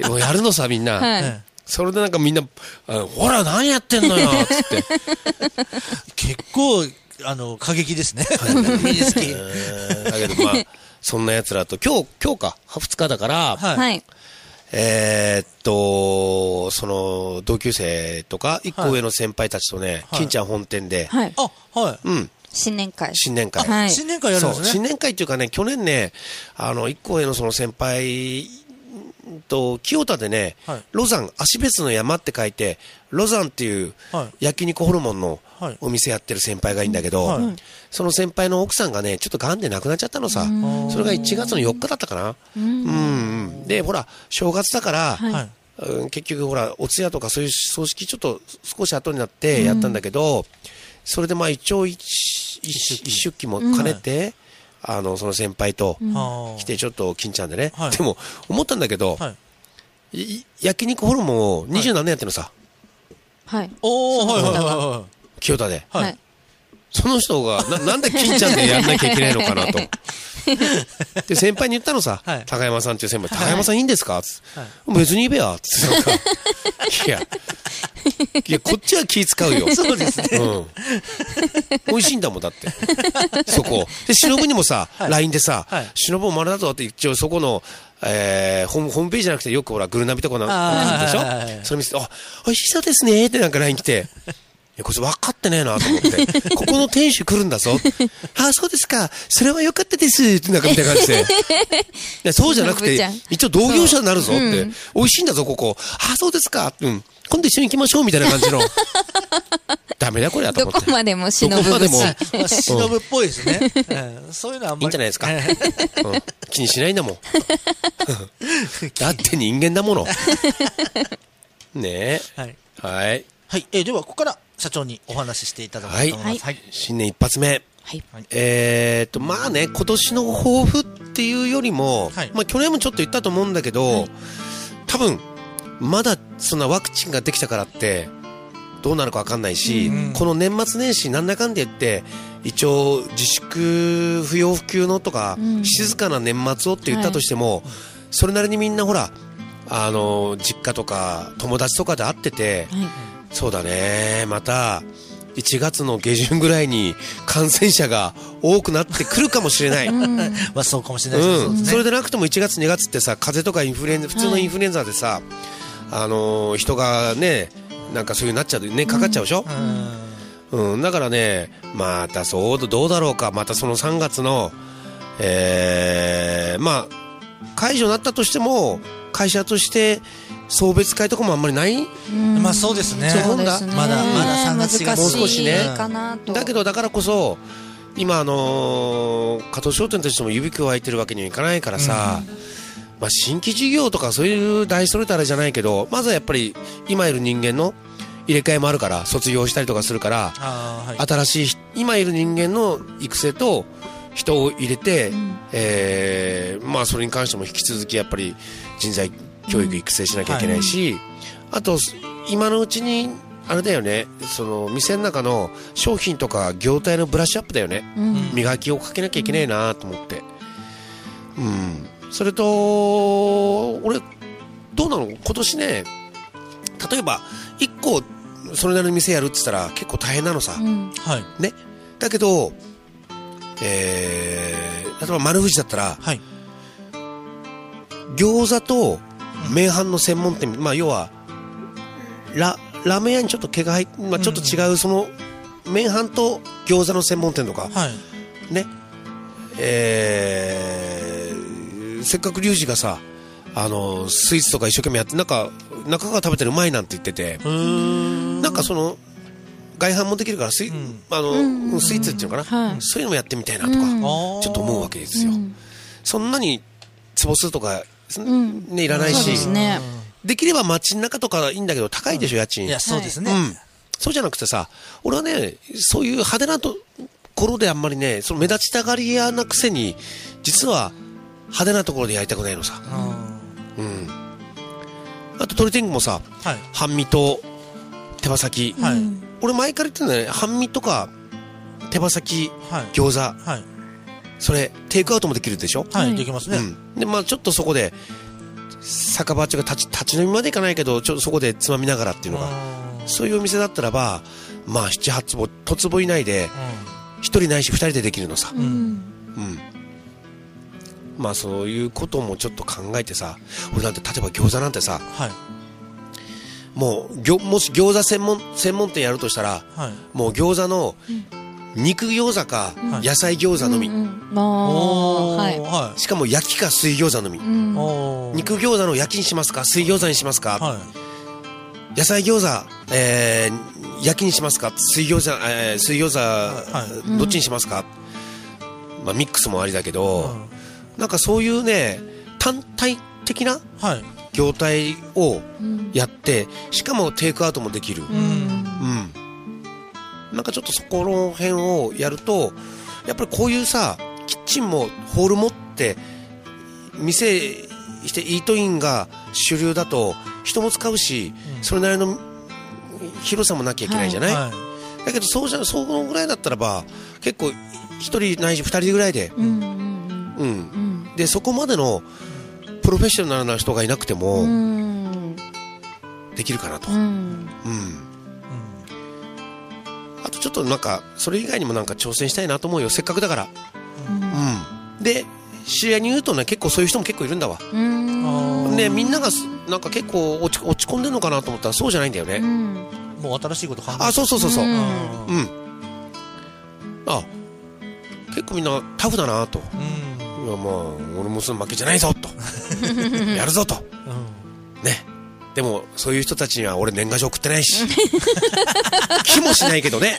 もうやるのさ、みんな。それでなんかみんな、ほら、何やってんのよつって。 結構、過激ですね。ミニスキー。 だけどまあ、そんな奴らと、今日か、2日だから、その、同級生とか、一個上の先輩たちとね、金ちゃん本店で、 新年会。 新年会やるんですね。 新年会っていうかね、去年ね、一個上のその先輩清田でね、ロザン、芦別の山って書いて、ロザンっていう焼肉ホルモンのお店やってる先輩がいいんだけど、その先輩の奥さんがね、ちょっと癌で亡くなっちゃったのさ。それが1月の4日だったかな。で、ほら、正月だから、結局ほら、お通夜とかそういう葬式ちょっと少し後になってやったんだけど、それでまあ一応一出期も兼ねて、 その先輩と来てちょっと金ちゃんでね、 はいでも思ったんだけど、 はい。 焼肉ホルモンを20何年やってるのさ、 はい。 おー、はいはいその方は清田で。 はいはい。 その人がなんで金ちゃんでやんなきゃいけないのかなと。で、先輩に言ったのさ、 はい高山さんっていう先輩、 はい高山さんいいんですかつって、 は別にいいべや、つってなんか、いや、こっちは気使うよ。 い。そうですね。 うん。美味しいんだもん、だって。そこ。で、忍にもさ、 はい LINE でさはい、 忍も丸だぞって一応そこの、ホームページじゃなくてよくほら、グルナビとかなんかでしはいはいはいはいょそれ見せて、あ、美味しそうですねってなんか LINE 来て、いや、こいつ分かってねえなと思って、ここの店主来るんだぞ。あ、そうですか。それは良かったですってなんかみたいな感じで。いや、そうじゃなくて忍ちゃん、 一応同業者になるぞって。美味しいんだぞ、ここ。あ、そうですか。うん。今度一緒に行きましょうみたいな感じの。ダメだこれやとど思って。 こまでも忍ぶどこまでも節。 まあ、忍ぶっぽいですね。そういうのはあんまり。 いいんじゃないですか。うん気にしないんだもん。だって人間だもの。ねはい。 え。はい。 はい。では、ここから社長にお話ししていただこうと思います。はい。 新年一発目。 はい。 まあね、今年の抱負っていうよりも、 はいまあ去年もちょっと言ったと思うんだけど、多分、まだそんなワクチンができたからって、どうなるかわかんないし、この年末年始なんだかんで言って、一応自粛不要不急のとか、静かな年末をって言ったとしても、それなりにみんなほら、実家とか友達とかで会ってて、そうだね、また、1月の下旬ぐらいに感染者が多くなってくるかもしれない。 まあ、そうかもしれないですね。 それでなくても1月2月ってさ、風邪とかインフルエンザ、普通のインフルエンザでさ、人がね、なんかそういうなっちゃうね、かかっちゃうでしょ、だからね、またどうだろうか、またその3月の、まあ、解除になったとしても、会社として送別会とかもあんまりない、 まあ、そうですね。 そうですねまだ3月4月もう少しねかなと。 だけどだからこそ、今加藤商店としても指くわえてるわけにはいかないからさ、まあ、新規事業とかそういう大それたらじゃないけど、まずはやっぱり今いる人間の入れ替えもあるから、卒業したりとかするから、 はい。 新しい今いる人間の育成と人を入れて、まあそれに関しても引き続きやっぱり人材教育育成しなきゃいけないし、あと今のうちにあれだよね、その店の中の商品とか業態のブラッシュアップだよね、磨きをかけなきゃいけないなと思って、それと俺どうなの今年ね、例えば1個それなりの店やるって言ったら結構大変なのさ、 はい。 ね、だけど、例えば丸藤だったら、 はい。 餃子と麺飯の専門店、まあ要はラーメン屋にちょっと毛が入って、まあ、ちょっと違うその麺飯と餃子の専門店とか、 はい。 ね、せっかくリュウジがさ、スイーツとか一生懸命やって、中川食べてるうまいなんて言ってて、なんかその外販もできるからスイーツっていうのかな、そういうのもやってみたいなとか、ちょっと思うわけですよ。そんなに坪数とか、ね、いらないし、 そうですね。 できれば街中とかいいんだけど高いでしょ、家賃。 いや、そうですね。 そうじゃなくてさ、俺はね、そういう派手なところであんまりね、その目立ちたがり屋なくせに、実は派手なところでやりたくないのさ。あと鳥天狗もさ、 はい。 半身と手羽先。 はい。 俺前から言ってんだね、半身とか手羽先、 はい。 餃子、 はい。 それテイクアウトもできるでしょ。 はい。できますね。 で、まあちょっとそこで酒場っていうか立ち飲みまでいかないけど、ちょっとそこでつまみながらっていうのが、そういうお店だったらば、まあ7、8坪、10坪以内で1人ないし2人でできるのさ。まあそういうこともちょっと考えてさ、俺なんて例えば餃子なんてさ、 はい。 もし餃子専門店やるとしたら、 はい。 もう餃子の肉餃子か野菜餃子のみ、 はい。 はしかも焼きか水餃子のみ、 い。おー。 肉餃子の焼きにしますか水餃子にしますか、 は野菜餃子、焼きにしますか水餃子、どっちにしますか、まあミックスもありだけど、なんかそういうね、単体的なはい。 業態をやって、しかもテイクアウトもできる。なんかちょっとそこの辺をやると、やっぱりこういうさ、きっちチンもホール持って店してイートインが主流だと人も使うし、それなりの広さもなきゃいけないじゃない、だけどそうぐらいだったらば結構1人ないし2人ぐらいで、でそこまでのプロフェッショナルな人がいなくてもできるかなと、あとちょっとなんかそれ以外にもなんか挑戦したいなと思うよ、せっかくだから。で知り合いに言うとね、結構そういう人も結構いるんだわ。ね、みんながなんか結構落ち込んでるのかなと思ったらそうじゃないんだよね。 もう新しいこと考えて。 あ、そう、あ、結構みんなタフだなと、いやまあ俺もその負けじゃないぞとやるぞと、ね。でもそういう人たちには俺年賀状送ってないし気もしないけどね。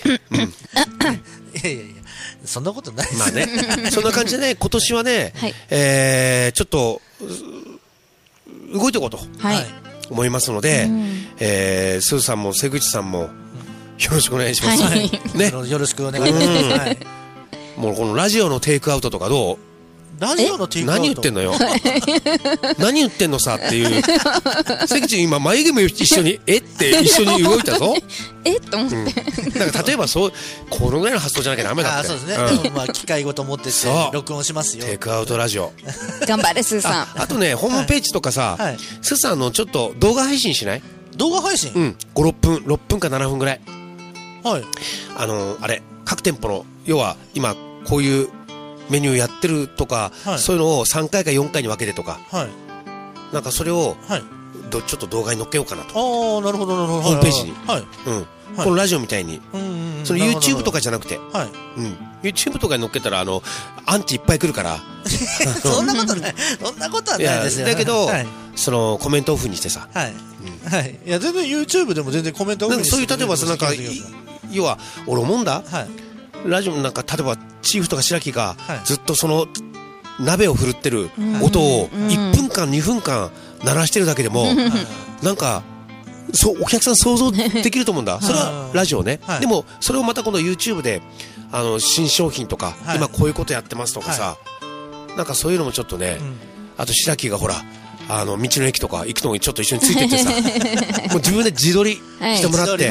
いやそんなことないです。 まあね、そんな感じでね、今年はね、ちょっと動いていこうと思いますので、スーさんも瀬口さんもよろしくお願いします。ね、 よろしくお願いします。 もうこのラジオのテイクアウトとかどう？ ラジオのテイクアウト。 何言ってんのよ。何言ってんのさっていう。瀬口今眉毛も一緒にって一緒に動いたぞ。 と思って。 だから例えばこのぐらいの発想じゃなきゃダメだって。 そうですね。まあ機械ごと持って録音しますよ。 テイクアウトラジオ。 頑張れスーさん。 あとね、ホームページとかさ、スーさんのちょっと動画配信しない？ 動画配信？ 6分か7分ぐらい。 はい。 あれ各店舗の要は今こういうメニューやってるとか、そういうのを3回か4回に分けてとか、なんかそれをちょっと動画に載っけようかなと。 ああ、なるほどなるほど。 ホームページに。このラジオみたいに、その YouTube とかじゃなくて、YouTube とかに載っけたらアンチいっぱい来るから。 そんなことない。そんなことはないですよ。 だけどそのコメントオフにしてさ。 いや全然 YouTube でも全然コメントオフにして。 そういう例えばなんか要は俺思うんだ。ラジオなんか例えばチーフとか白木がずっとその鍋を振るってる音を1分間2分間鳴らしてるだけでもなんかお客さん想像できると思うんだ。それはラジオね。でもそれをまた今度 YouTube で新商品とか今こういうことやってますとかさ、なんかそういうのもちょっとね。あと白木がほら道の駅とか行くのにちょっと一緒についてってさもう自分で自撮りしてもらって、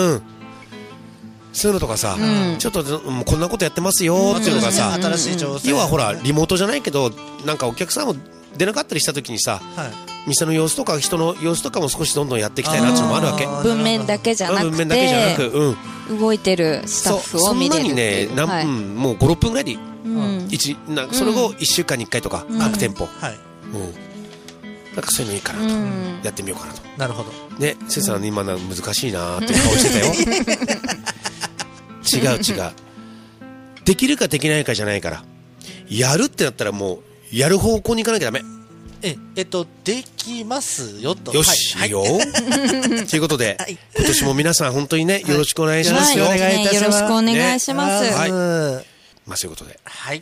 そういうのとかさ、ちょっとこんなことやってますよっていうのがさ、 新しい挑戦。 要はほらリモートじゃないけどなんかお客さんも出なかったりした時にさ、店の様子とか人の様子とかも少しどんどんやっていきたいなっていうのもあるわけ。 文面だけじゃなくて動いてるスタッフを見れるっていう。 そんなにね、もう 5,6 分ぐらいでいい。それを1週間に1回とか各店舗。なんかそういうのいいかなとやってみようかなと。 なるほどね。せさん今の難しいなーって顔してたよ。違うできるかできないかじゃないから、やるってなったらもうやる方向に行かなきゃダメ。 できますよと。 よし、いいよ。ということで今年も皆さん本当にねよろしくお願いしますよ。 よろしくお願いします。 まあそういうことではい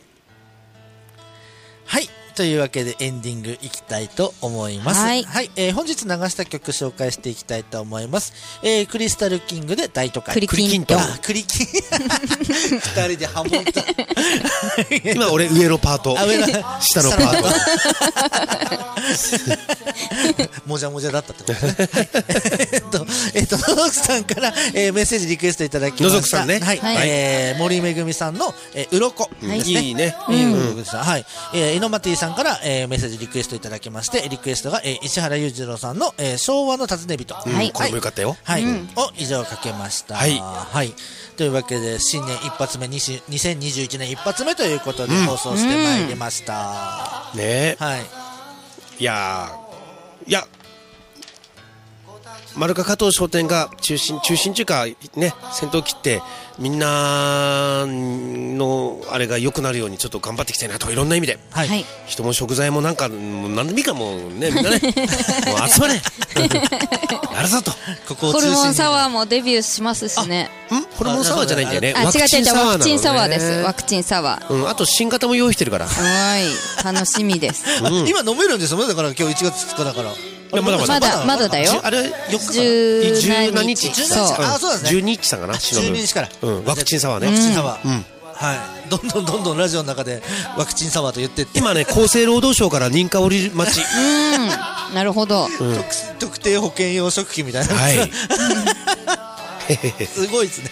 というわけでエンディングいきたいと思います。本日流した曲紹介していきたいと思います。クリスタルキングで大都会。 クリキントン。 クリキン。二人でハモった。 今俺上のパート、下のパート。もじゃもじゃだったってことね。のぞくさんから、メッセージリクエストいただきました。 のぞくさんね。 森めぐみさんの、うろこ。 いいね。 井ノマティさんから、メッセージリクエストいただきまして、リクエストが、石原裕次郎さんの、昭和の尋ね人。 これもよかったよ。 を以上かけました。というわけで新年一発目2021年一発目ということで放送してまいりました。 ね。いや丸か加藤商店が中心というかね先頭切ってみんなのあれが良くなるようにちょっと頑張っていきたいなといろんな意味で、人も食材もなんか何でもいいかもうねみんなねもう集まれやるぞと。 ホルモンサワーもデビューしますしね。 ホルモンサワーじゃないんだよね。 ワクチンサワーです。ワクチンサワー。 あと新型も用意してるから。 楽しみです。 今飲めるんですよ。だから今日1月2日だから。 まだだよ。 あれ 10何日。 そうですね。 12日さんかな。 12日から。 ワクチンサワーね。 ワクチンサワー。 はい。どんどんラジオの中でワクチンサワーと言ってって。 今ね、厚生労働省から認可降り待ち。 なるほど。 特定保険用食品みたいな。 はい。 すごいですね。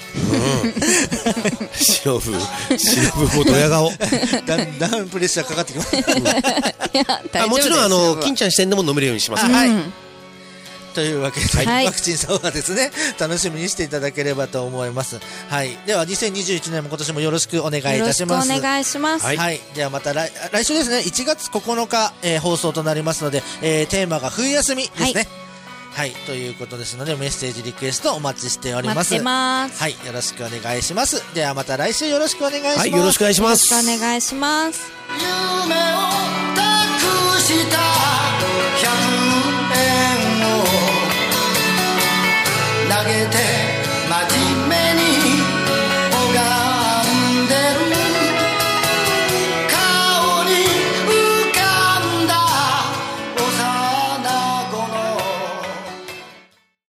忍ぶもドヤ顔。 だんだんプレッシャーかかってきます。 いや、大丈夫です。 もちろん金ちゃん視点でも飲めるようにします。 はい。というわけで、 はい、 ワクチンサワーですね、楽しみにしていただければと思います。はい。では2021年も今年もよろしくお願いいたします。 よろしくお願いします。 はい。ではまた来週ですね、1月9日、放送となりますので、テーマが冬休みですね。はい、ということですのでメッセージリクエストお待ちしております。 待ってます。 はい、よろしくお願いします。ではまた来週よろしくお願いします。 はい、よろしくお願いします。 よろしくお願いします。 夢を